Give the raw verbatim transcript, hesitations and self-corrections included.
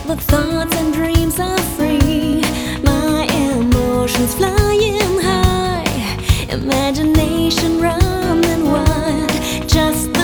the thoughts and dreams are free. My emotions flying high, imagination running wild. Just